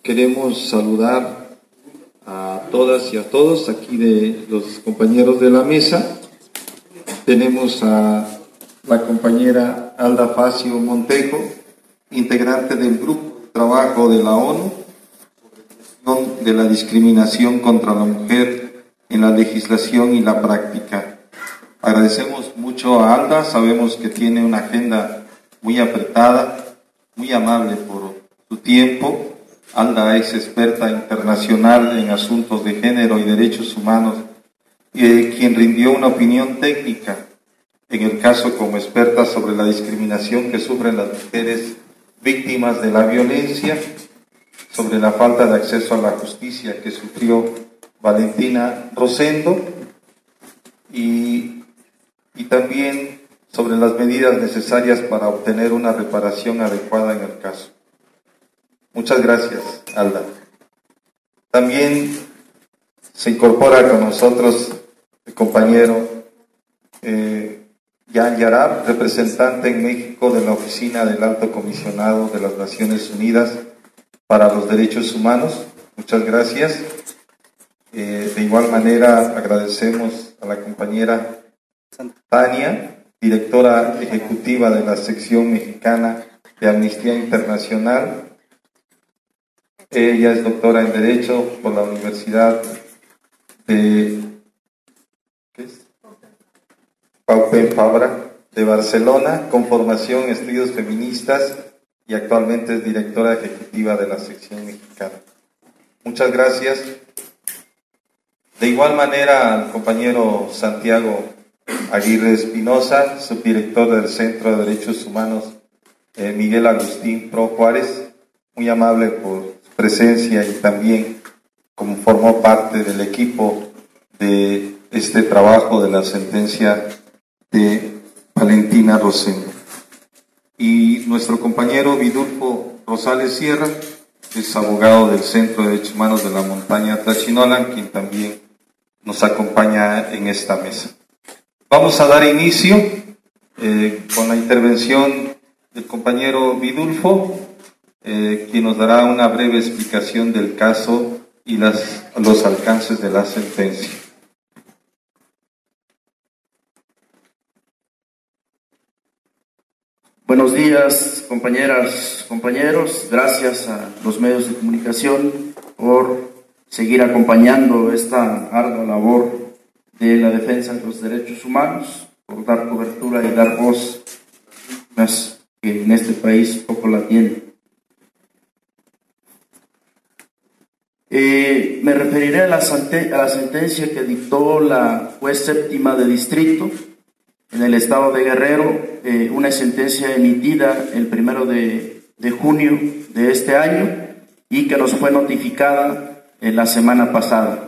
queremos saludar a todas y a todos aquí de los compañeros de la mesa. Tenemos a la compañera Alda Facio Montejo, integrante del Grupo de Trabajo de la ONU de la discriminación contra la mujer en la legislación y la práctica. Agradecemos mucho a Alda, sabemos que tiene una agenda muy apretada, muy amable por su tiempo. Alda es experta internacional en asuntos de género y derechos humanos, quien rindió una opinión técnica en el caso como experta sobre la discriminación que sufren las mujeres víctimas de la violencia, sobre la falta de acceso a la justicia que sufrió Valentina Rosendo y también sobre las medidas necesarias para obtener una reparación adecuada en el caso. Muchas gracias, Alda. También se incorpora con nosotros el compañero Jan Yarab, representante en México de la Oficina del Alto Comisionado de las Naciones Unidas para los Derechos Humanos. Muchas gracias. De igual manera agradecemos a la compañera Tania, directora ejecutiva de la sección mexicana de Amnistía Internacional. Ella es doctora en Derecho por la Universidad de Pompeu Fabra de Barcelona, con formación en estudios feministas, y actualmente es directora ejecutiva de la sección mexicana. Muchas gracias. De igual manera al compañero Santiago Aguirre Espinosa, subdirector del Centro de Derechos Humanos Miguel Agustín Pro Juárez, muy amable por su presencia y también como formó parte del equipo de este trabajo de la sentencia de Valentina Rosendo. Y nuestro compañero Vidulfo Rosales Sierra, es abogado del Centro de Derechos Humanos de la Montaña Tlachinolan, quien también nos acompaña en esta mesa. Vamos a dar inicio con la intervención del compañero Vidulfo, quien nos dará una breve explicación del caso y los alcances de la sentencia. Buenos días, compañeras, compañeros. Gracias a los medios de comunicación por seguir acompañando esta ardua labor de la defensa de los derechos humanos, por dar cobertura y dar voz a las que en este país poco la tienen. Me referiré a la sentencia que dictó la juez séptima de distrito en el estado de Guerrero, una sentencia emitida el 1 de junio de este año y que nos fue notificada la semana pasada.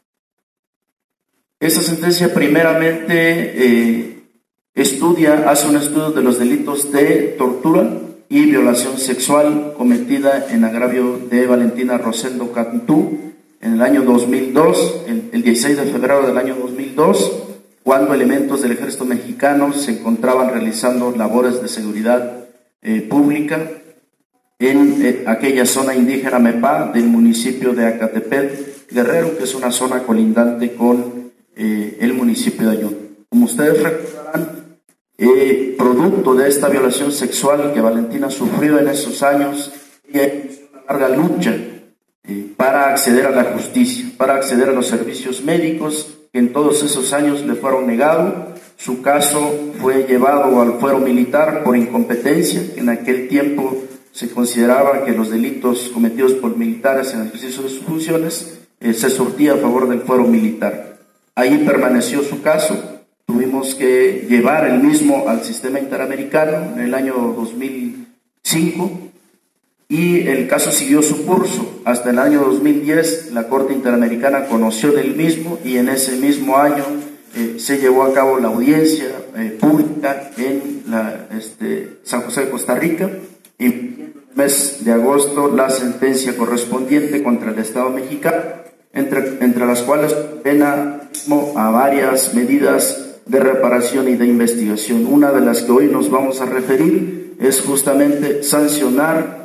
Esta sentencia primeramente hace un estudio de los delitos de tortura y violación sexual cometida en agravio de Valentina Rosendo Cantú en el año 2002, el 16 de febrero del año 2002, cuando elementos del ejército mexicano se encontraban realizando labores de seguridad pública en aquella zona indígena Mepá del municipio de Acatepec, Guerrero, que es una zona colindante con el municipio de Ayun. Como ustedes recordarán, producto de esta violación sexual que Valentina sufrió en esos años, ella inició una larga lucha para acceder a la justicia, para acceder a los servicios médicos que en todos esos años le fueron negados. Su caso fue llevado al fuero militar por incompetencia. En aquel tiempo se consideraba que los delitos cometidos por militares en el ejercicio de sus funciones se surtía a favor del fuero militar. Ahí permaneció su caso. Tuvimos que llevar el mismo al sistema interamericano en el año 2005 y el caso siguió su curso. Hasta el año 2010 la Corte Interamericana conoció del mismo y en ese mismo año se llevó a cabo la audiencia pública en San José de Costa Rica y en el mes de agosto la sentencia correspondiente contra el Estado mexicano, entre las cuales pena a varias medidas de reparación y de investigación. Una de las que hoy nos vamos a referir es justamente sancionar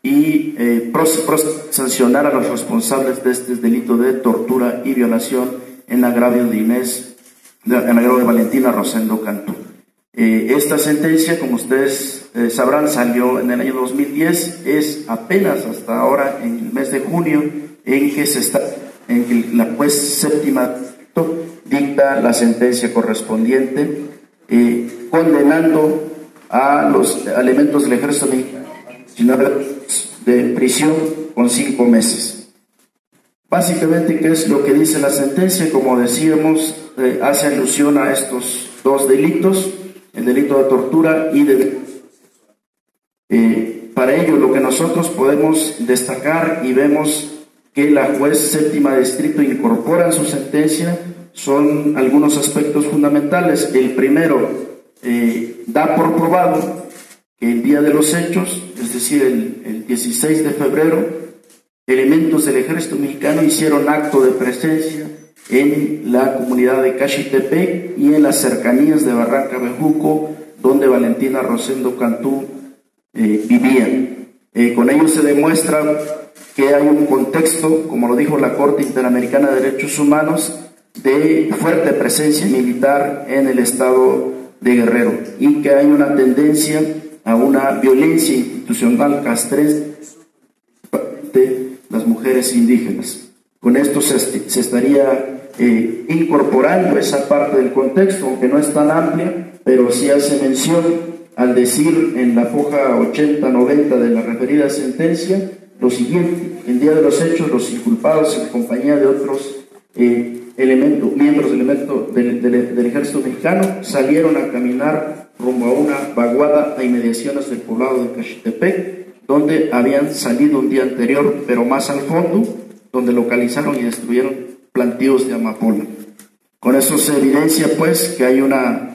y sancionar a los responsables de este delito de tortura y violación en agravio de Valentina Rosendo Cantú. Esta sentencia, como ustedes sabrán, salió en el año 2010, es apenas hasta ahora, en el mes de junio, en que la juez séptima dicta la sentencia correspondiente, condenando a los elementos del ejército mexicano de prisión con 5 meses. Básicamente, ¿qué es lo que dice la sentencia? Como decíamos, hace alusión a estos 2 delitos, el delito de tortura y para ello, lo que nosotros podemos destacar y vemos que la juez séptima de distrito incorpora en su sentencia son algunos aspectos fundamentales. El primero, da por probado que el día de los hechos, es decir, el 16 de febrero, elementos del ejército mexicano hicieron acto de presencia en la comunidad de Caxitepec y en las cercanías de Barranca Bejuco, donde Valentina Rosendo Cantú vivía. Con ello se demuestra que hay un contexto, como lo dijo la Corte Interamericana de Derechos Humanos, de fuerte presencia militar en el estado de Guerrero y que hay una tendencia a una violencia institucional castrense de las mujeres indígenas. Con esto se estaría incorporando esa parte del contexto, aunque no es tan amplia, pero sí hace mención al decir en la hoja 80-90 de la referida sentencia lo siguiente: el día de los hechos, los inculpados en compañía de otros miembros del ejército mexicano salieron a caminar rumbo a una vaguada a inmediaciones del poblado de Caxitepec, donde habían salido un día anterior, pero más al fondo, donde localizaron y destruyeron plantíos de amapola. Con eso se evidencia pues que hay una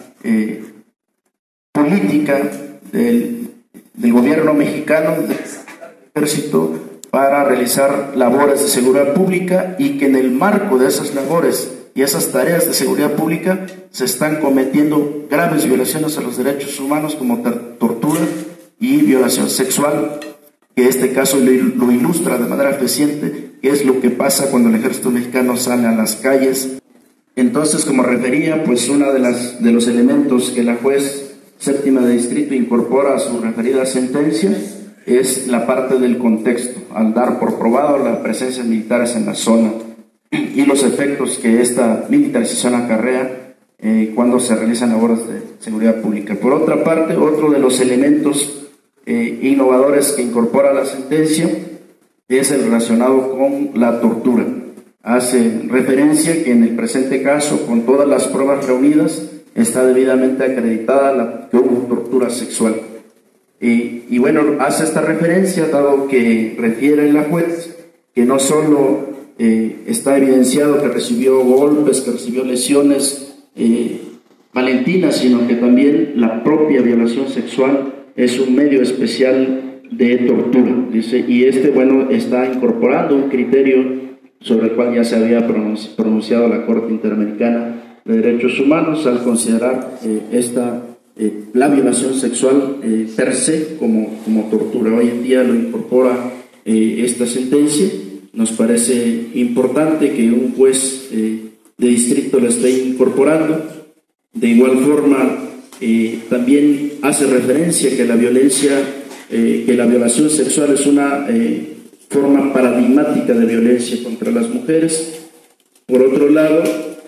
política del gobierno mexicano, del ejército, para realizar labores de seguridad pública y que en el marco de esas labores y esas tareas de seguridad pública se están cometiendo graves violaciones a los derechos humanos como tortura y violación sexual, que este caso lo ilustra de manera fehaciente, que es lo que pasa cuando el ejército mexicano sale a las calles. Entonces, como refería, pues uno de los elementos que la juez séptima de distrito incorpora a su referida sentencia es la parte del contexto, al dar por probado las presencias militares en la zona y los efectos que esta militarización acarrea cuando se realizan labores de seguridad pública. Por otra parte, otro de los elementos innovadores que incorpora la sentencia es el relacionado con la tortura. Hace referencia que en el presente caso, con todas las pruebas reunidas, está debidamente acreditada que hubo tortura sexual. Y bueno, hace esta referencia dado que refiere la juez que no solo está evidenciado que recibió golpes, que recibió lesiones Valentina, sino que también la propia violación sexual es un medio especial de tortura, dice, y bueno, está incorporando un criterio sobre el cual ya se había pronunciado la Corte Interamericana de Derechos Humanos al considerar la violación sexual per se como tortura. Hoy en día lo incorpora esta sentencia. Nos parece importante que un juez de distrito la esté incorporando. De igual forma, también hace referencia que la violación sexual es una forma paradigmática de violencia contra las mujeres. Por otro lado,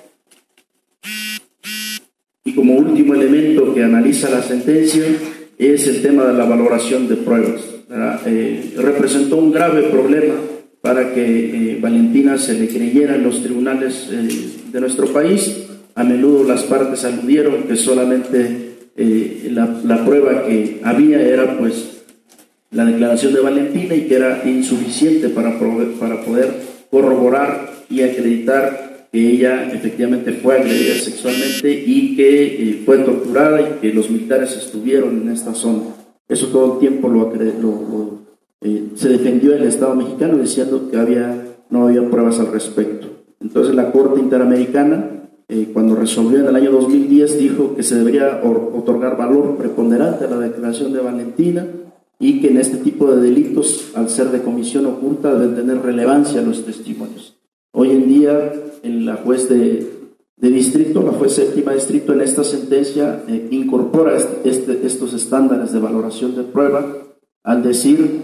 y como último elemento que analiza la sentencia, es el tema de la valoración de pruebas. Representó un grave problema para que Valentina se le creyera en los tribunales de nuestro país. A menudo las partes aludieron que solamente la prueba que había era pues la declaración de Valentina y que era insuficiente para poder corroborar y acreditar que ella efectivamente fue agredida sexualmente y que fue torturada y que los militares estuvieron en esta zona. Eso todo el tiempo se defendió el Estado mexicano diciendo que no había pruebas al respecto. Entonces la Corte Interamericana, cuando resolvió en el año 2010, dijo que se debería otorgar valor preponderante a la declaración de Valentina y que en este tipo de delitos, al ser de comisión oculta, deben tener relevancia los testimonios. Hoy en día, la juez de distrito, la juez séptima de distrito, en esta sentencia incorpora estos estándares de valoración de prueba al decir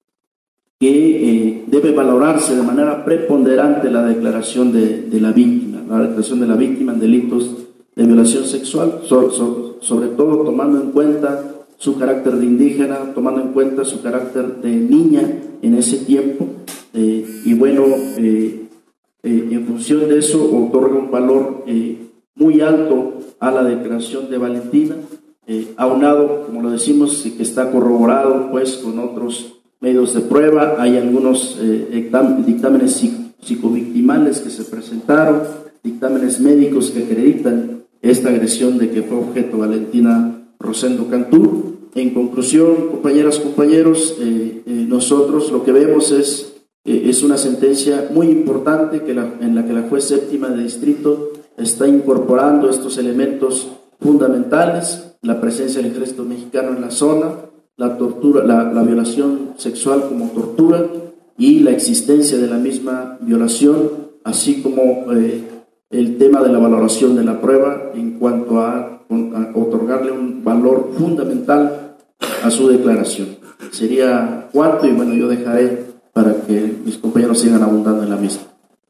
que debe valorarse de manera preponderante la declaración de la víctima, en delitos de violación sexual, sobre todo tomando en cuenta su carácter de indígena, tomando en cuenta su carácter de niña en ese tiempo, y bueno, en función de eso otorga un valor muy alto a la declaración de Valentina, aunado, como lo decimos, que está corroborado pues con otros medios de prueba. Hay algunos dictámenes psicovictimales que se presentaron, dictámenes médicos que acreditan esta agresión de que fue objeto Valentina Rosendo Cantú. En conclusión, compañeras, compañeros, nosotros lo que vemos es una sentencia muy importante en la que la juez séptima de distrito está incorporando estos elementos fundamentales: la presencia del ejército mexicano en la zona, la tortura, la violación sexual como tortura y la existencia de la misma violación, así como el tema de la valoración de la prueba en cuanto a otorgarle un valor fundamental a su declaración. Sería cuanto, y bueno, yo dejaré para que mis compañeros sigan abundando en la misma.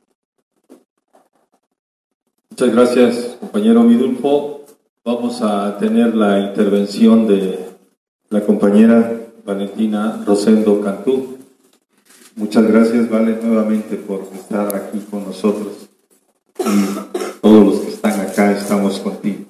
Muchas gracias, compañero Vidulfo. Vamos a tener la intervención de la compañera Valentina Rosendo Cantú. Muchas gracias, Vale, nuevamente por estar aquí con nosotros. Y todos los que están acá estamos contigo.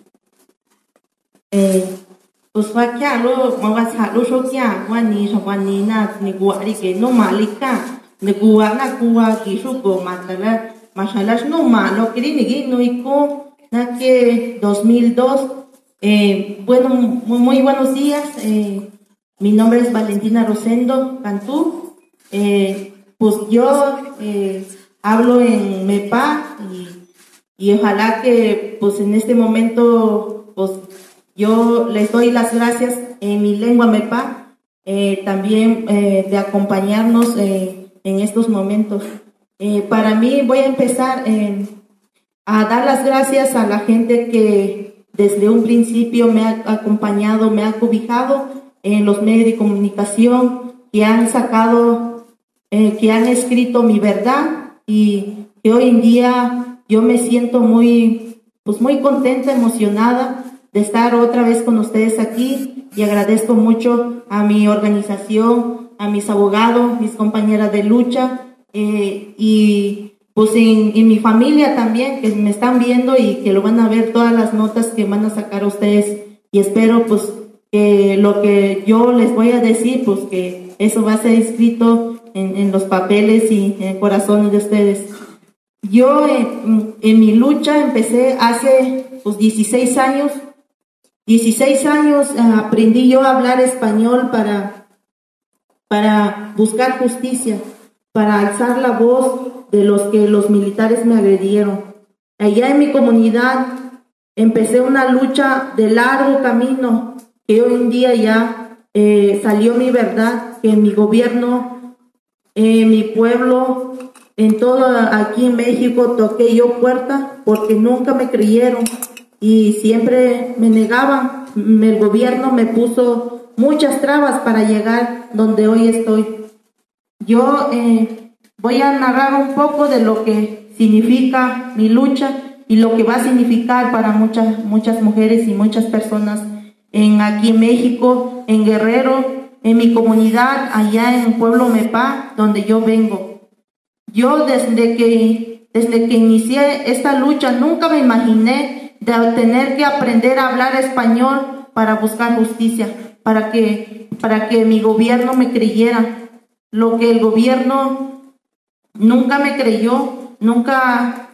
Pues lo mawasalo shokya wani shawani na niguari que no malika niguana kuwa kisuko matala masalash no malo kirinigi no iko na que 2002. Bueno, muy buenos días. Mi nombre es Valentina Rosendo Cantú. Pues yo hablo en MEPA y ojalá que pues en este momento pues yo les doy las gracias en mi lengua MEPA también de acompañarnos en estos momentos. Para mí voy a empezar a dar las gracias a la gente que desde un principio me ha acompañado, me ha cobijado en los medios de comunicación, que han sacado, que han escrito mi verdad, y que hoy en día yo me siento muy contenta, emocionada de estar otra vez con ustedes aquí, y agradezco mucho a mi organización, a mis abogados, mis compañeras de lucha, y pues en mi familia también, que me están viendo y que lo van a ver todas las notas que van a sacar ustedes, y espero pues que lo que yo les voy a decir, pues que eso va a ser escrito en los papeles y en el corazón de ustedes. Yo en mi lucha empecé hace pues 16 años. 16 años aprendí yo a hablar español para buscar justicia, para alzar la voz de los que los militares me agredieron. Allá en mi comunidad empecé una lucha de largo camino, que hoy en día ya salió mi verdad, que en mi gobierno, en mi pueblo, en todo aquí en México toqué yo puerta porque nunca me creyeron y siempre me negaban. El gobierno me puso muchas trabas para llegar donde hoy estoy. Yo voy a narrar un poco de lo que significa mi lucha y lo que va a significar para muchas mujeres y muchas personas aquí en México, en Guerrero, en mi comunidad, allá en el pueblo MEPA, donde yo vengo. Yo desde que inicié esta lucha nunca me imaginé de tener que aprender a hablar español para buscar justicia, para que mi gobierno me creyera. Lo que el gobierno nunca me creyó, nunca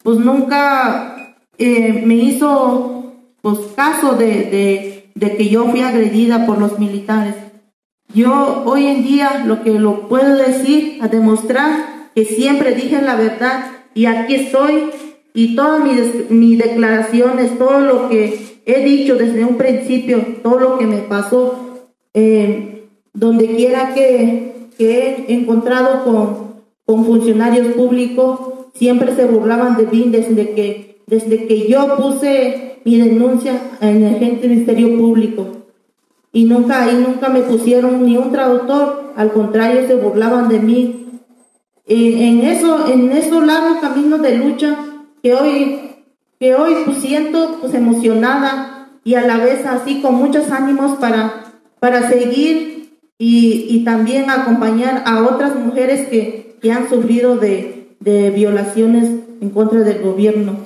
me hizo pues caso de que yo fui agredida por los militares. Yo hoy en día lo puedo decir, a demostrar que siempre dije la verdad, y aquí estoy, y todas mis declaraciones, todo lo que he dicho desde un principio, todo lo que me pasó, donde quiera que he encontrado con funcionarios públicos, siempre se burlaban de mí desde que yo puse mi denuncia en el agente del Ministerio Público. Y nunca me pusieron ni un traductor, al contrario, se burlaban de mí. En esos largos caminos de lucha que hoy pues siento pues emocionada y a la vez así con muchos ánimos para seguir y también acompañar a otras mujeres que han sufrido de violaciones en contra del gobierno.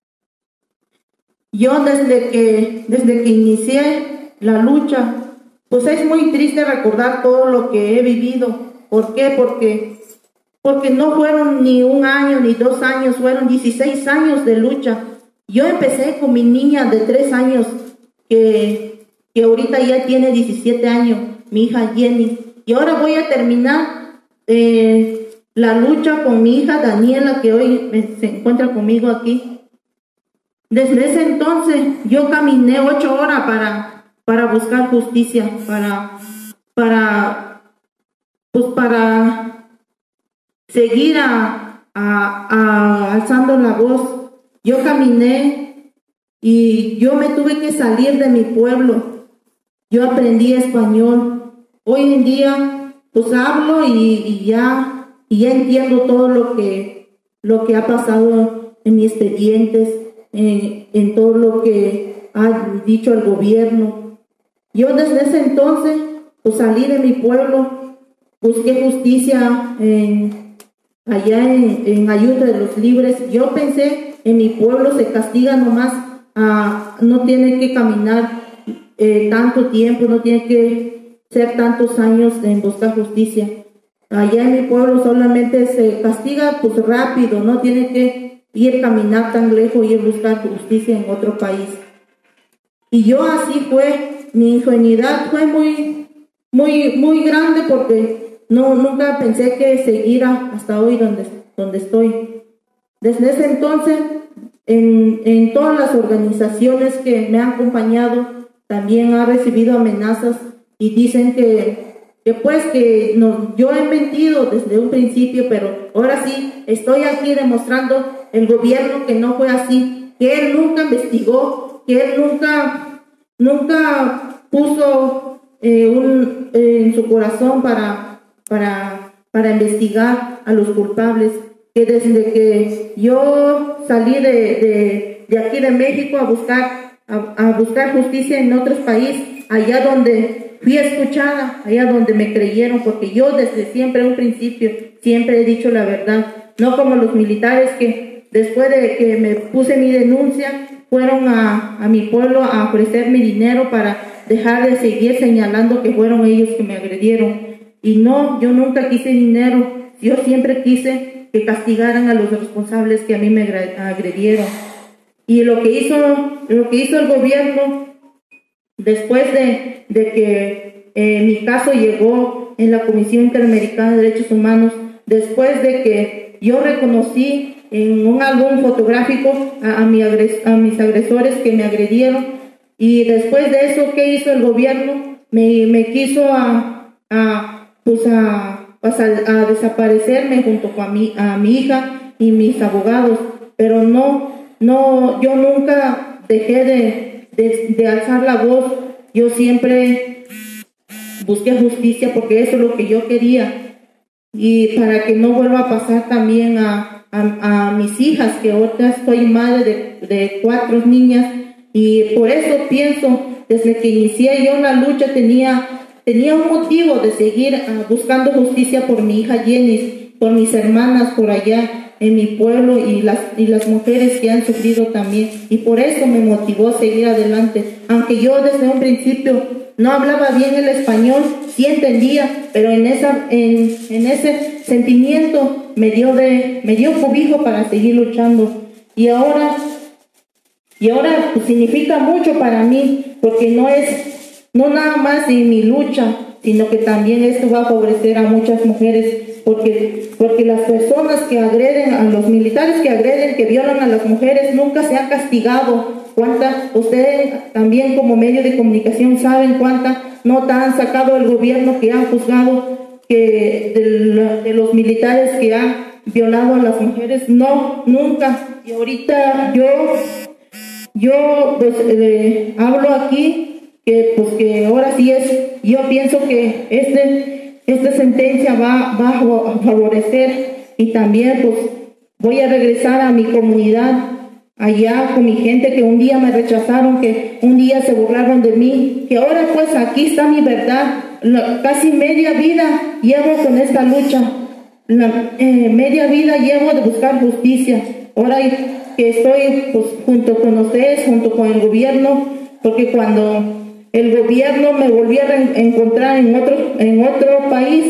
Yo desde que inicié la lucha, pues es muy triste recordar todo lo que he vivido. ¿Por qué? Porque no fueron ni 1 año ni 2 años, fueron 16 años de lucha. Yo empecé con mi niña de 3 años, que ahorita ya tiene 17 años, mi hija Jenny. Y ahora voy a terminar la lucha con mi hija Daniela, que hoy se encuentra conmigo aquí. Desde ese entonces yo caminé 8 horas para buscar justicia, para seguir alzando la voz. Yo caminé y yo me tuve que salir de mi pueblo. Yo aprendí español. Hoy en día pues hablo y ya entiendo todo lo que ha pasado en mis expedientes, en todo lo que ha dicho el gobierno. Yo desde ese entonces pues salí de mi pueblo, busqué justicia allá en Ayuda de los Libres. Yo pensé, en mi pueblo se castiga nomás, no tiene que caminar tanto tiempo, no tiene que ser tantos años en buscar justicia. Allá en mi pueblo solamente se castiga pues rápido, no tiene que ir a caminar tan lejos y ir a buscar justicia en otro país. Y yo así fue, mi ingenuidad fue muy grande porque nunca pensé que seguiría hasta hoy donde estoy. Desde ese entonces, en todas las organizaciones que me han acompañado, también ha recibido amenazas y dicen que yo he mentido desde un principio, pero ahora sí estoy aquí demostrando el gobierno que no fue así, que él nunca investigó, que él nunca puso en su corazón para investigar a los culpables, que desde que yo salí de aquí de México a buscar justicia en otros países, allá donde fui escuchada, allá donde me creyeron, porque yo desde siempre, un principio, siempre he dicho la verdad, no como los militares que después de que me puse mi denuncia, fueron a mi pueblo a ofrecerme dinero para dejar de seguir señalando que fueron ellos que me agredieron. Y no, yo nunca quise dinero, yo siempre quise que castigaran a los responsables que a mí me agredieron. Y lo que hizo el gobierno, después de que mi caso llegó en la Comisión Interamericana de Derechos Humanos, después de que yo reconocí en un álbum fotográfico a mis agresores que me agredieron, y después de eso, ¿qué hizo el gobierno? Me quiso a desaparecerme junto con a mi hija y mis abogados, pero yo nunca dejé de alzar la voz. Yo siempre busqué justicia porque eso es lo que yo quería, y para que no vuelva a pasar también a mis hijas, que ahorita soy madre de 4 niñas, y por eso pienso, desde que inicié yo la lucha tenía un motivo de seguir buscando justicia por mi hija Jenny, por mis hermanas por allá en mi pueblo y las mujeres que han sufrido también, y por eso me motivó a seguir adelante. Aunque yo desde un principio no hablaba bien el español, sí entendía, pero en ese sentimiento me dio cobijo para seguir luchando. Y ahora pues, significa mucho para mí, porque no nada más en mi lucha, sino que también esto va a favorecer a muchas mujeres, porque las personas que agreden, a los militares que violan a las mujeres, nunca se han castigado cuánta, ustedes también como medio de comunicación saben cuánta nota han sacado el gobierno que han juzgado que de los militares que han violado a las mujeres. No, nunca. Y ahorita yo pues hablo aquí que ahora sí yo pienso que esta sentencia va a favorecer, y también pues voy a regresar a mi comunidad allá con mi gente que un día me rechazaron, que un día se burlaron de mí, que ahora pues aquí está mi verdad. Casi media vida llevo con esta lucha, media vida llevo de buscar justicia. Ahora que estoy pues junto con ustedes, junto con el gobierno, porque cuando el gobierno me volvió a encontrar en otro país,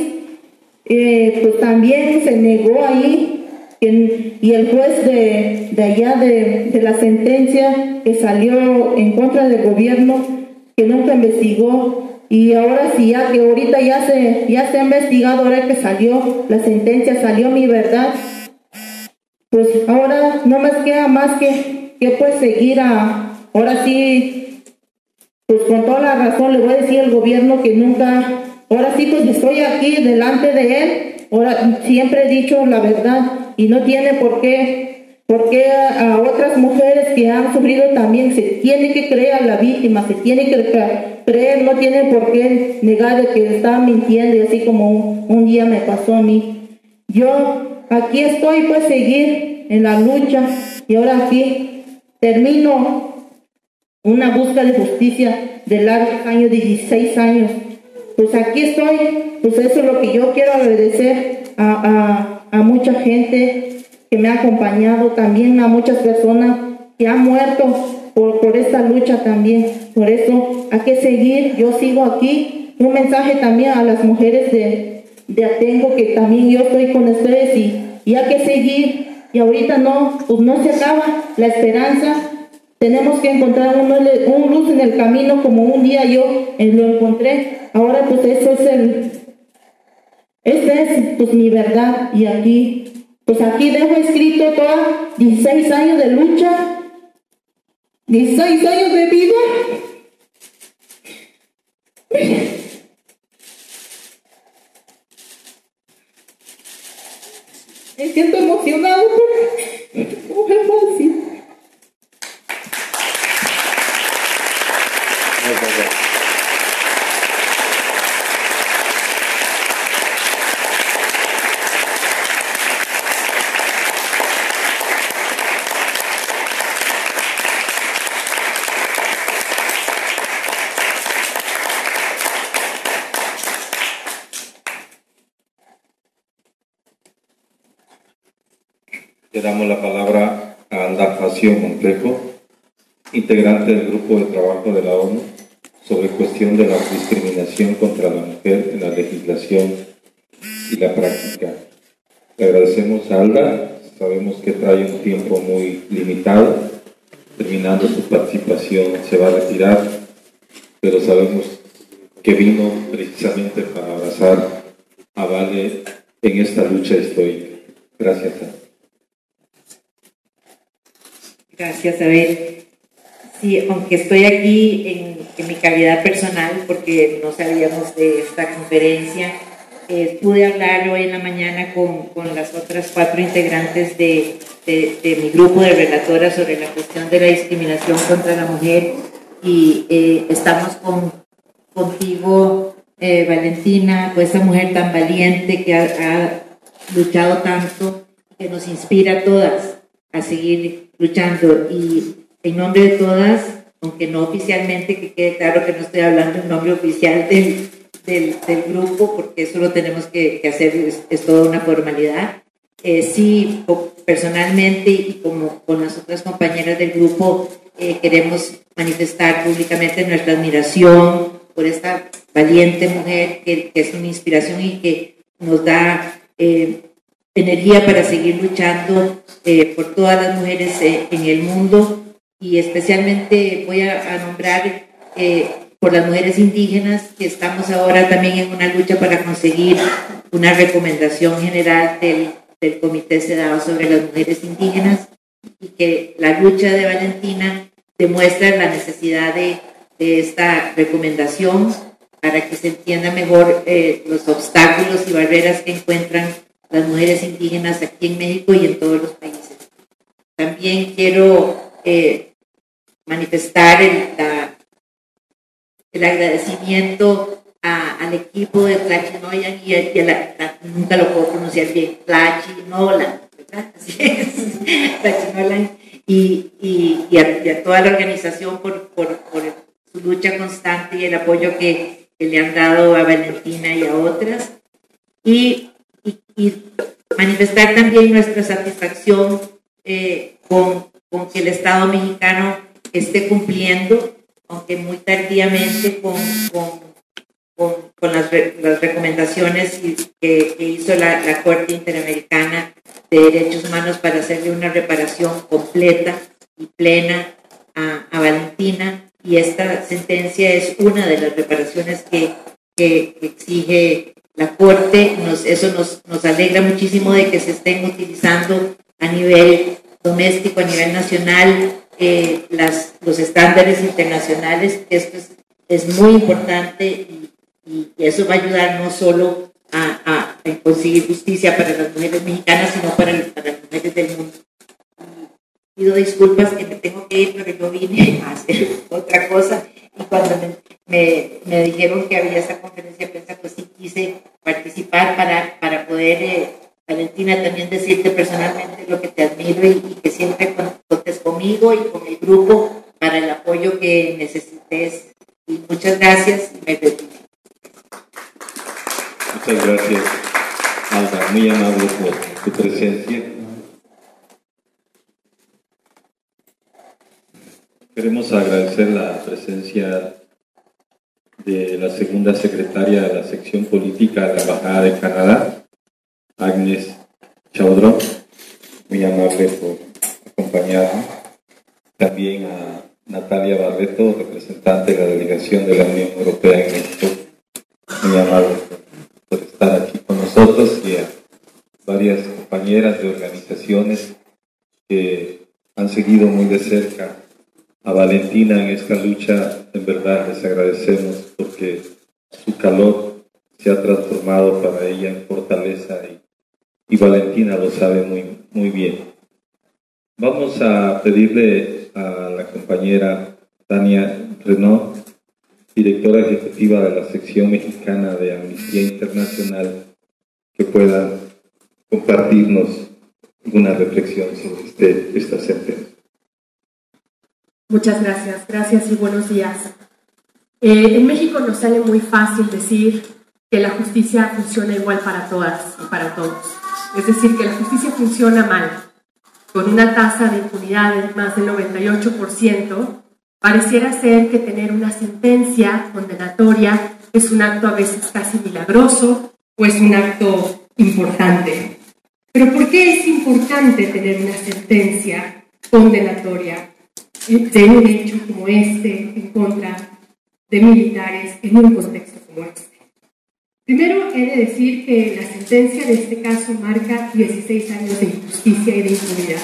pues también se negó ahí. Y el juez de allá de la sentencia que salió en contra del gobierno, que nunca investigó, y ahora sí, ya que ahorita ya se ha investigado, ahora que salió la sentencia, salió mi verdad, pues ahora no me queda más que pues seguir ahora sí, pues con toda la razón le voy a decir al gobierno que nunca, ahora sí pues estoy aquí delante de él, ahora siempre he dicho la verdad. Y no tiene por qué a otras mujeres que han sufrido también se tiene que creer a la víctima, se tiene que creer, no tiene por qué negar de que estaba mintiendo, y así como un día me pasó a mí. Yo aquí estoy pues seguir en la lucha, y ahora aquí termino una búsqueda de justicia de largos años, 16 años. Pues aquí estoy, pues eso es lo que yo quiero agradecer a mucha gente que me ha acompañado, también a muchas personas que han muerto por esta lucha también. Por eso hay que seguir, yo sigo aquí. Un mensaje también a las mujeres de Atenco, que también yo estoy con ustedes, y hay que seguir. Y ahorita pues no se acaba la esperanza. Tenemos que encontrar un luz en el camino, como un día yo lo encontré. Ahora pues esta es pues mi verdad, y aquí dejo escrito todos 16 años de lucha, 16 años de vida. Me siento emocionado porque no es fácil. Le damos la palabra a Alda Facio Montejo, integrante del Grupo de Trabajo de la ONU sobre cuestión de la discriminación contra la mujer en la legislación y la práctica. Le agradecemos a Alda, sabemos que trae un tiempo muy limitado, terminando su participación se va a retirar, pero sabemos que vino precisamente para abrazar a Vale en esta lucha histórica. Gracias, Alda. Gracias, Abel. Sí, aunque estoy aquí en mi calidad personal, porque no sabíamos de esta conferencia, pude hablar hoy en la mañana con las otras 4 integrantes de mi grupo de relatoras sobre la cuestión de la discriminación contra la mujer, y estamos contigo, Valentina, pues esa mujer tan valiente que ha luchado tanto, que nos inspira a todas a seguir luchando. Y en nombre de todas, aunque no oficialmente, que quede claro que no estoy hablando en nombre oficial del grupo, porque eso lo tenemos que hacer, es toda una formalidad. Sí, personalmente y como con las otras compañeras del grupo, queremos manifestar públicamente nuestra admiración por esta valiente mujer que es una inspiración y que nos da energía para seguir luchando por todas las mujeres en el mundo, y especialmente voy a nombrar por las mujeres indígenas, que estamos ahora también en una lucha para conseguir una recomendación general del Comité CEDAW sobre las mujeres indígenas, y que la lucha de Valentina demuestra la necesidad de esta recomendación para que se entienda mejor los obstáculos y barreras que encuentran las mujeres indígenas aquí en México y en todos los países. También quiero manifestar el agradecimiento al equipo de Tlachinolan nunca lo puedo pronunciar bien, Tlachinolan, ¿verdad? Así es, Tlachinolan, y a toda la organización por su lucha constante y el apoyo que le han dado a Valentina y a otras, y manifestar también nuestra satisfacción con que el Estado mexicano esté cumpliendo, aunque muy tardíamente, con las recomendaciones que hizo la Corte Interamericana de Derechos Humanos para hacerle una reparación completa y plena a Valentina, y esta sentencia es una de las reparaciones que exige la Corte. Eso nos alegra muchísimo de que se estén utilizando a nivel doméstico, a nivel nacional, los estándares internacionales. Esto es muy importante y eso va a ayudar no solo a conseguir justicia para las mujeres mexicanas, sino para las mujeres del mundo. Pido disculpas que me tengo que ir, pero yo vine a hacer otra cosa, y cuando me dijeron que había esta conferencia de prensa, pues sí quise participar para poder, Valentina, también decirte personalmente lo que te admiro y que siempre contes conmigo y con mi grupo para el apoyo que necesites. Y muchas gracias y me retiro. Muchas gracias, Alda, muy amable por tu presencia. Queremos agradecer la presencia de la segunda secretaria de la sección política de la Embajada de Canadá, Agnes Chaudron, muy amable por acompañarnos. También a Natalia Barreto, representante de la delegación de la Unión Europea en México, muy amable por estar aquí con nosotros, y a varias compañeras de organizaciones que han seguido muy de cerca a Valentina en esta lucha. En verdad les agradecemos porque su calor se ha transformado para ella en fortaleza y Valentina lo sabe muy bien. Vamos a pedirle a la compañera Tania Renaud, directora ejecutiva de la sección mexicana de Amnistía Internacional, que pueda compartirnos alguna reflexión sobre esta sentencia. Muchas gracias, gracias y buenos días. En México nos sale muy fácil decir que la justicia funciona igual para todas y para todos. Es decir, que la justicia funciona mal. Con una tasa de impunidad de más del 98%, pareciera ser que tener una sentencia condenatoria es un acto a veces casi milagroso o es un acto importante. Pero ¿por qué es importante tener una sentencia condenatoria de un hecho como este en contra de militares en un contexto como este? Primero, he de decir que la sentencia de este caso marca 16 años de injusticia y de impunidad.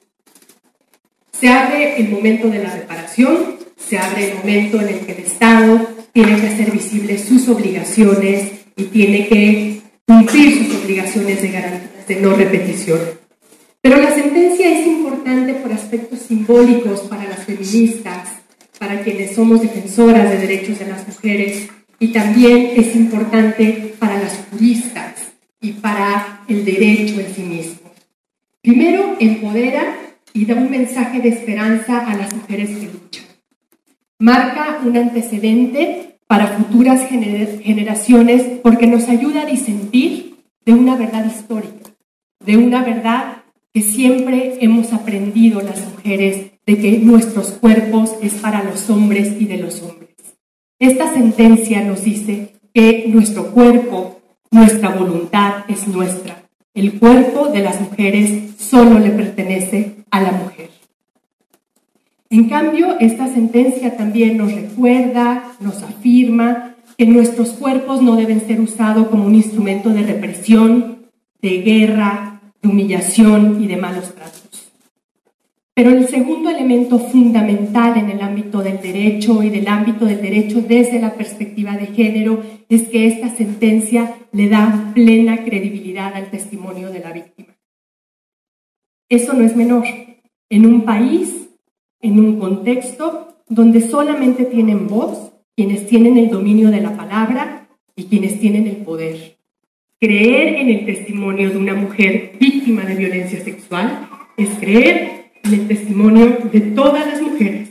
Se abre el momento de la reparación, se abre el momento en el que el Estado tiene que hacer visibles sus obligaciones y tiene que cumplir sus obligaciones de garantías de no repetición. Pero la sentencia es importante por aspectos simbólicos para las feministas, para quienes somos defensoras de derechos de las mujeres, y también es importante para las juristas y para el derecho en sí mismo. Primero, empodera y da un mensaje de esperanza a las mujeres que luchan. Marca un antecedente para futuras generaciones porque nos ayuda a disentir de una verdad histórica, de una verdad que siempre hemos aprendido las mujeres, de que nuestros cuerpos es para los hombres y de los hombres. Esta sentencia nos dice que nuestro cuerpo, nuestra voluntad es nuestra. El cuerpo de las mujeres solo le pertenece a la mujer. En cambio, esta sentencia también nos recuerda, nos afirma que nuestros cuerpos no deben ser usados como un instrumento de represión, de guerra, de humillación y de malos tratos. Pero el segundo elemento fundamental en el ámbito del derecho y del ámbito del derecho desde la perspectiva de género es que esta sentencia le da plena credibilidad al testimonio de la víctima. Eso no es menor. En un país, en un contexto donde solamente tienen voz quienes tienen el dominio de la palabra y quienes tienen el poder. Creer en el testimonio de una mujer víctima de violencia sexual es creer en el testimonio de todas las mujeres.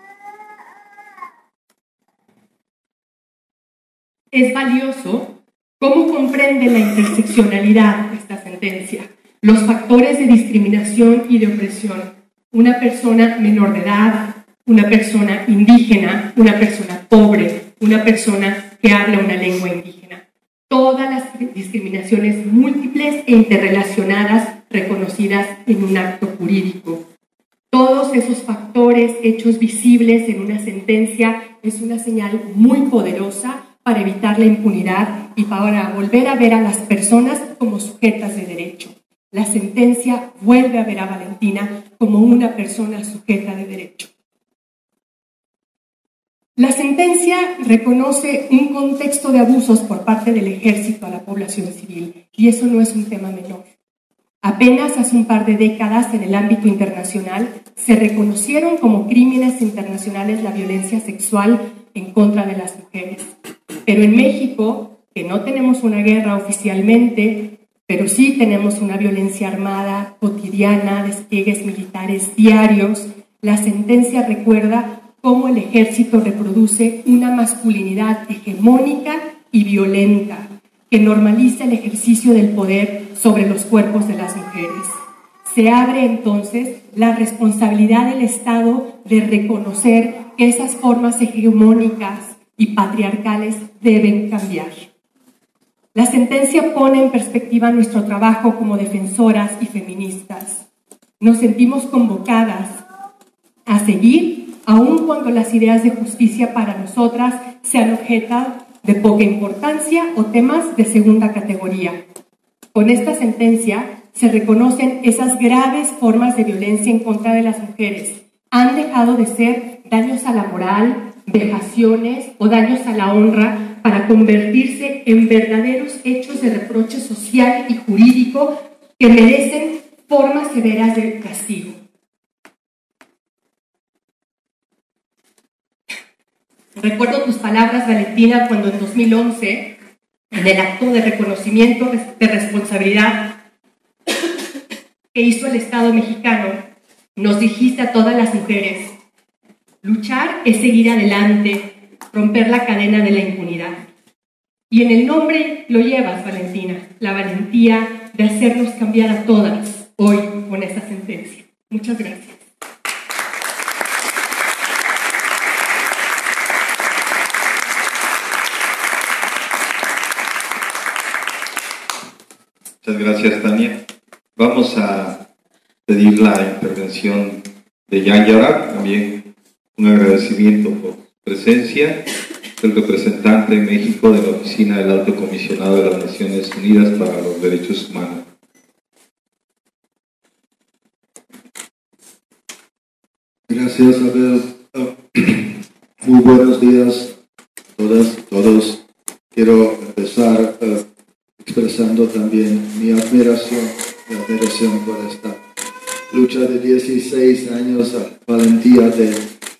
Es valioso cómo comprende la interseccionalidad de esta sentencia, los factores de discriminación y de opresión. Una persona menor de edad, una persona indígena, una persona pobre, una persona que habla una lengua indígena. Todas las discriminaciones múltiples e interrelacionadas reconocidas en un acto jurídico. Todos esos factores hechos visibles en una sentencia es una señal muy poderosa para evitar la impunidad y para volver a ver a las personas como sujetas de derecho. La sentencia vuelve a ver a Valentina como una persona sujeta de derecho. La sentencia reconoce un contexto de abusos por parte del ejército a la población civil, y eso no es un tema menor. Apenas hace un par de décadas en el ámbito internacional se reconocieron como crímenes internacionales la violencia sexual en contra de las mujeres. Pero en México, que no tenemos una guerra oficialmente, pero sí tenemos una violencia armada cotidiana, despliegues militares diarios, la sentencia recuerda cómo el ejército reproduce una masculinidad hegemónica y violenta que normaliza el ejercicio del poder sobre los cuerpos de las mujeres. Se abre entonces la responsabilidad del Estado de reconocer que esas formas hegemónicas y patriarcales deben cambiar. La sentencia pone en perspectiva nuestro trabajo como defensoras y feministas. Nos sentimos convocadas a seguir, aun cuando las ideas de justicia para nosotras sean objeto de poca importancia o temas de segunda categoría. Con esta sentencia se reconocen esas graves formas de violencia en contra de las mujeres. Han dejado de ser daños a la moral, vejaciones o daños a la honra para convertirse en verdaderos hechos de reproche social y jurídico que merecen formas severas de castigo. Recuerdo tus palabras, Valentina, cuando en 2011, en el acto de reconocimiento de responsabilidad que hizo el Estado mexicano, nos dijiste a todas las mujeres: luchar es seguir adelante, romper la cadena de la impunidad. Y en el nombre lo llevas, Valentina, la valentía de hacernos cambiar a todas hoy con esta sentencia. Muchas gracias. Muchas gracias, Tania. Vamos a pedir la intervención de Jan Yarak, también un agradecimiento por su presencia, el representante en México de la Oficina del Alto Comisionado de las Naciones Unidas para los Derechos Humanos. Gracias, Abel. Muy buenos días a todas y todos. Quiero empezar expresando también mi admiración por esta lucha de 16 años, valentía de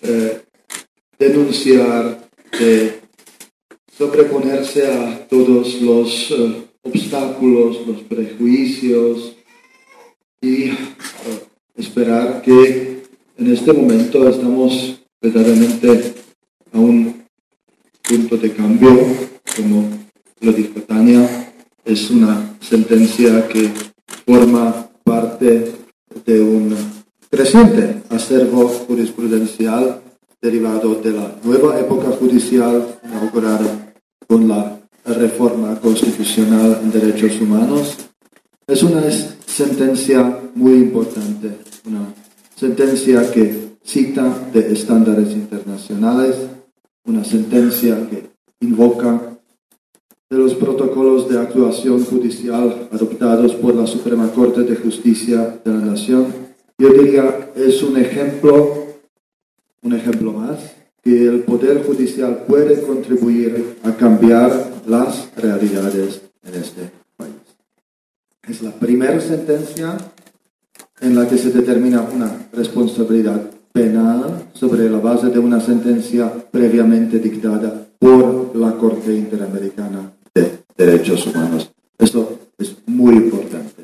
denunciar, de sobreponerse a todos los obstáculos, los prejuicios y esperar que en este momento estamos verdaderamente a un punto de cambio, como lo dijo Tania. Es una sentencia que forma parte de un creciente acervo jurisprudencial derivado de la nueva época judicial inaugurada con la reforma constitucional en derechos humanos. Es una sentencia muy importante, una sentencia que cita de estándares internacionales, una sentencia que invoca de los protocolos de actuación judicial adoptados por la Suprema Corte de Justicia de la Nación yo diría, es un ejemplo más, que el Poder Judicial puede contribuir a cambiar las realidades en este país. Es la primera sentencia en la que se determina una responsabilidad penal sobre la base de una sentencia previamente dictada por la Corte Interamericana de Derechos Humanos. Esto es muy importante.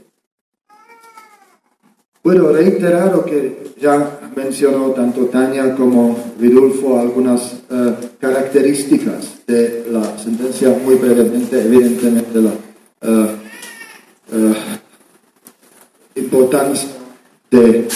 Puedo reiterar lo que ya mencionó tanto Tania como Vidulfo, algunas características de la sentencia, muy brevemente, evidentemente la importancia de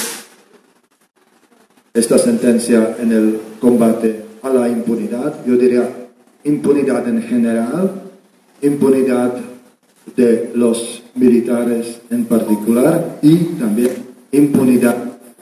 esta sentencia en el combate a la impunidad. Yo diría impunidad en general, impunidad de los militares en particular y también impunidad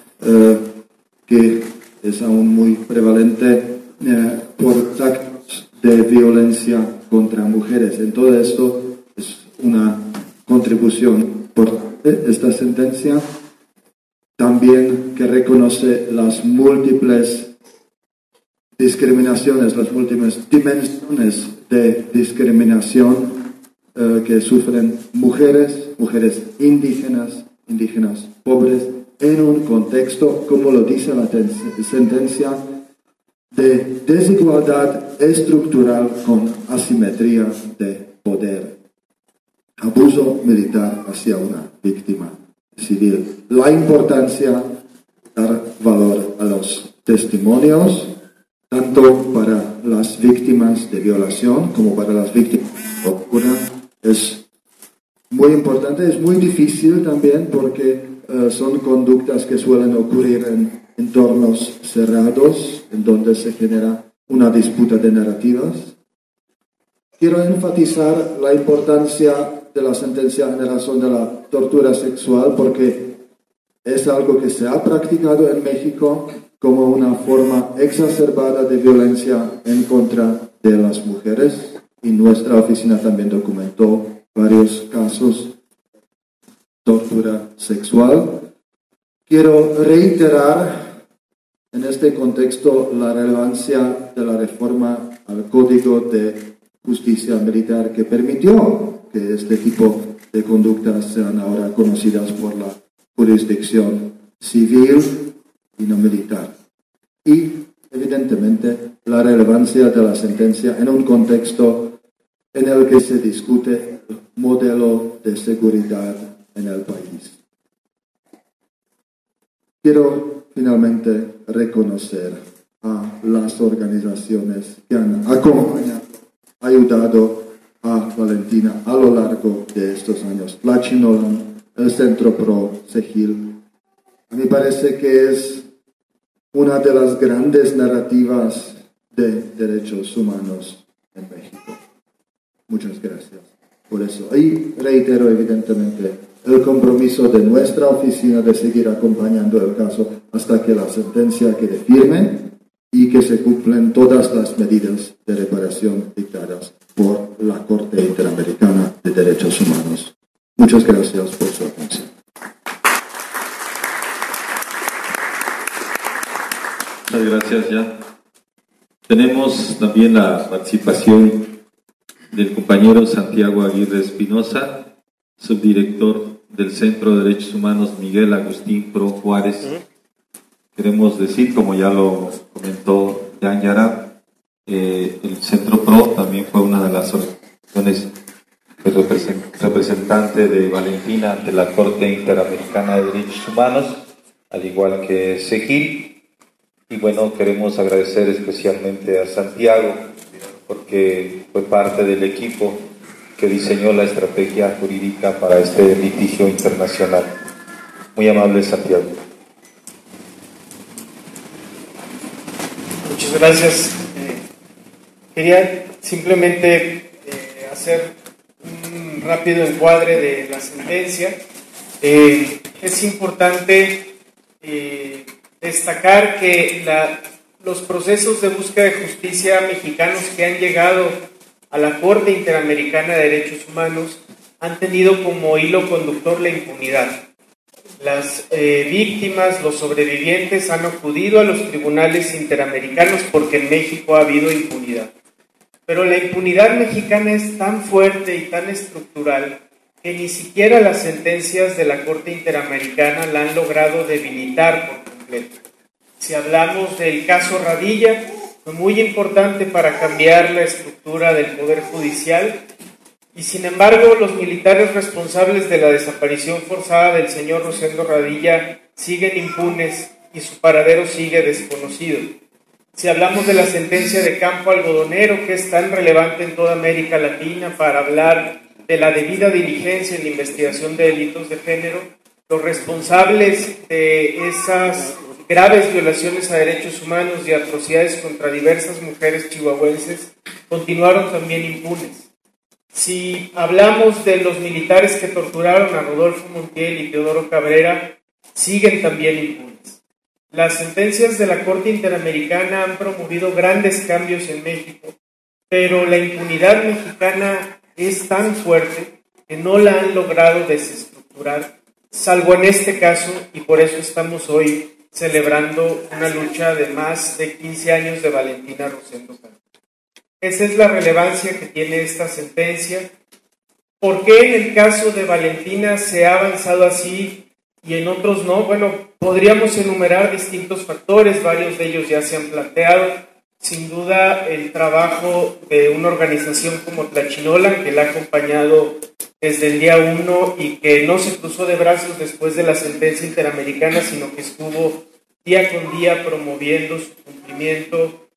que es aún muy prevalente por actos de violencia contra mujeres. En todo esto es una contribución importante esta sentencia, también que reconoce las múltiples discriminaciones, las múltiples dimensiones de discriminación que sufren mujeres indígenas pobres, en un contexto, como lo dice la sentencia, de desigualdad estructural con asimetría de poder, abuso militar hacia una víctima civil. La importancia de dar valor a los testimonios, tanto para las víctimas de violación como para las víctimas de tortura, es muy importante. Es muy difícil también porque son conductas que suelen ocurrir en entornos cerrados, en donde se genera una disputa de narrativas. Quiero enfatizar la importancia de la sentencia en razón de la tortura sexual, porque es algo que se ha practicado en México como una forma exacerbada de violencia en contra de las mujeres, y nuestra oficina también documentó varios casos de tortura sexual. Quiero reiterar en este contexto la relevancia de la reforma al Código de Justicia Militar, que permitió que este tipo de conductas sean ahora conocidas por la jurisdicción civil y no militar. Y, evidentemente, la relevancia de la sentencia en un contexto en el que se discute el modelo de seguridad en el país. Quiero finalmente reconocer a las organizaciones que han acompañado, ayudado a Valentina a lo largo de estos años. Tlachinolan, el Centro Pro, Segil. A mí parece que es una de las grandes narrativas de derechos humanos en México. Muchas gracias por eso. Y reitero evidentemente el compromiso de nuestra oficina de seguir acompañando el caso hasta que la sentencia quede firme y que se cumplen todas las medidas de reparación dictadas por la Corte Interamericana de Derechos Humanos. Muchas gracias por su atención. Muchas gracias. Ya tenemos también la participación del compañero Santiago Aguirre Espinosa, subdirector del Centro de Derechos Humanos Miguel Agustín Pro Juárez. Queremos decir, como ya lo comentó Jan Yara, el Centro Pro también fue una de las organizaciones representante de Valentina ante la Corte Interamericana de Derechos Humanos, al igual que Segil. Y bueno, queremos agradecer especialmente a Santiago, porque fue parte del equipo que diseñó la estrategia jurídica para este litigio internacional. Muy amable, Santiago. Muchas gracias. Quería simplemente hacer un rápido encuadre de la sentencia. Es importante destacar que los procesos de búsqueda de justicia mexicanos que han llegado a la Corte Interamericana de Derechos Humanos han tenido como hilo conductor la impunidad. Las víctimas, los sobrevivientes han acudido a los tribunales interamericanos porque en México ha habido impunidad. Pero la impunidad mexicana es tan fuerte y tan estructural que ni siquiera las sentencias de la Corte Interamericana la han logrado debilitar por completo. Si hablamos del caso Radilla, fue muy importante para cambiar la estructura del Poder Judicial y sin embargo los militares responsables de la desaparición forzada del señor Rosendo Radilla siguen impunes y su paradero sigue desconocido. Si hablamos de la sentencia de Campo Algodonero, que es tan relevante en toda América Latina para hablar de la debida diligencia en la investigación de delitos de género, los responsables de esas graves violaciones a derechos humanos y atrocidades contra diversas mujeres chihuahuenses continuaron también impunes. Si hablamos de los militares que torturaron a Rodolfo Montiel y Teodoro Cabrera, siguen también impunes. Las sentencias de la Corte Interamericana han promovido grandes cambios en México, pero la impunidad mexicana es tan fuerte que no la han logrado desestructurar, salvo en este caso, y por eso estamos hoy celebrando una lucha de más de 15 años de Valentina Rosendo Cantú. Esa es la relevancia que tiene esta sentencia. ¿Por qué en el caso de Valentina se ha avanzado así y en otros no? Bueno, podríamos enumerar distintos factores, varios de ellos ya se han planteado. Sin duda, el trabajo de una organización como Tlachinolan, que la ha acompañado desde el día 1 y que no se cruzó de brazos después de la sentencia interamericana, sino que estuvo día con día promoviendo su cumplimiento,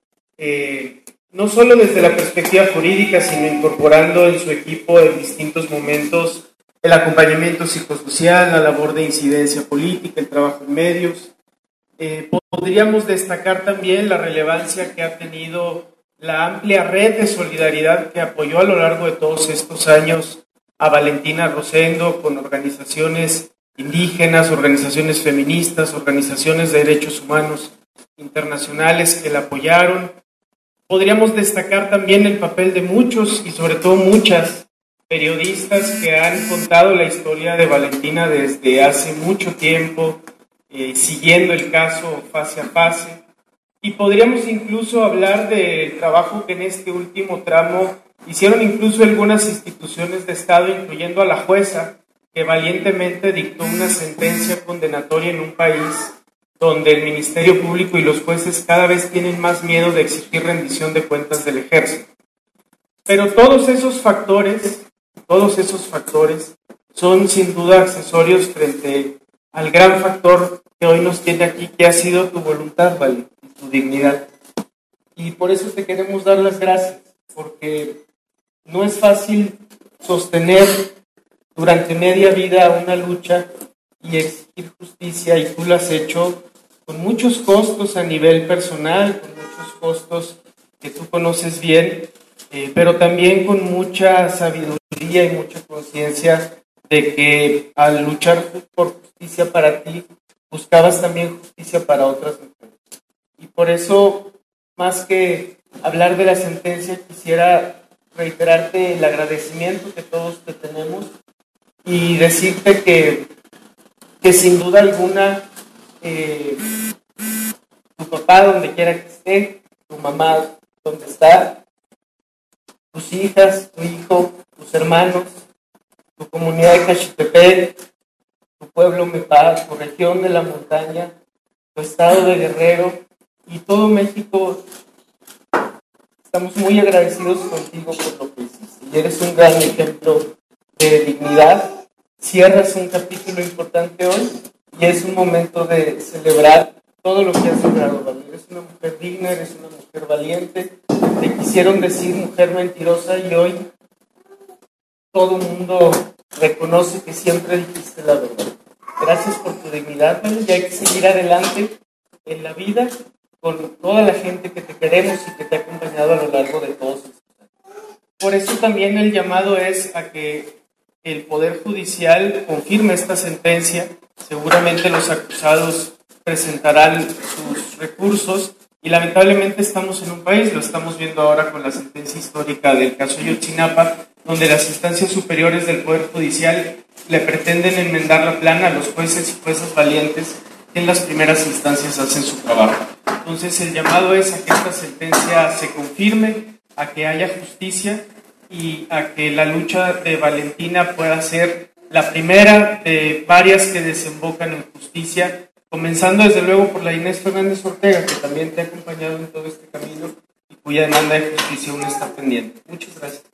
no solo desde la perspectiva jurídica, sino incorporando en su equipo en distintos momentos el acompañamiento psicosocial, la labor de incidencia política, el trabajo en medios. Podríamos destacar también la relevancia que ha tenido la amplia red de solidaridad que apoyó a lo largo de todos estos años a Valentina Rosendo, con organizaciones indígenas, organizaciones feministas, organizaciones de derechos humanos internacionales que la apoyaron. Podríamos destacar también el papel de muchos y sobre todo muchas periodistas que han contado la historia de Valentina desde hace mucho tiempo, siguiendo el caso fase a fase. Y podríamos incluso hablar del trabajo que en este último tramo hicieron incluso algunas instituciones de Estado, incluyendo a la jueza, que valientemente dictó una sentencia condenatoria en un país donde el Ministerio Público y los jueces cada vez tienen más miedo de exigir rendición de cuentas del ejército. Pero todos esos factores son sin duda accesorios frente al gran factor que hoy nos tiene aquí, que ha sido tu voluntad, Vale, y tu dignidad. Y por eso te queremos dar las gracias, porque no es fácil sostener durante media vida una lucha y exigir justicia, y tú lo has hecho con muchos costos a nivel personal, con muchos costos que tú conoces bien, pero también con mucha sabiduría y mucha conciencia de que al luchar por justicia para ti, buscabas también justicia para otras mujeres. Y por eso, más que hablar de la sentencia, quisiera reiterarte el agradecimiento que todos te tenemos y decirte que sin duda alguna tu papá donde quiera que esté, tu mamá donde está, tus hijas, tu hijo, tus hermanos, tu comunidad de Cachitepec, tu pueblo Mepá, tu región de la montaña, tu estado de Guerrero y todo México, estamos muy agradecidos contigo por lo que hiciste. Y eres un gran ejemplo de dignidad. Cierras un capítulo importante hoy y es un momento de celebrar todo lo que has logrado, ¿vale? Eres una mujer digna, eres una mujer valiente. Te quisieron decir mujer mentirosa y hoy todo el mundo reconoce que siempre dijiste la verdad. Gracias por tu dignidad, ¿vale? Y hay que seguir adelante en la vida con toda la gente que te queremos y que te ha acompañado a lo largo de todos estos años. Por eso también el llamado es a que el Poder Judicial confirme esta sentencia. Seguramente los acusados presentarán sus recursos y lamentablemente estamos en un país, lo estamos viendo ahora con la sentencia histórica del caso Ayotzinapa, donde las instancias superiores del Poder Judicial le pretenden enmendar la plana a los jueces y juezas valientes que en las primeras instancias hacen su trabajo. Entonces el llamado es a que esta sentencia se confirme, a que haya justicia y a que la lucha de Valentina pueda ser la primera de varias que desembocan en justicia, comenzando desde luego por la Inés Fernández Ortega, que también te ha acompañado en todo este camino y cuya demanda de justicia aún está pendiente. Muchas gracias.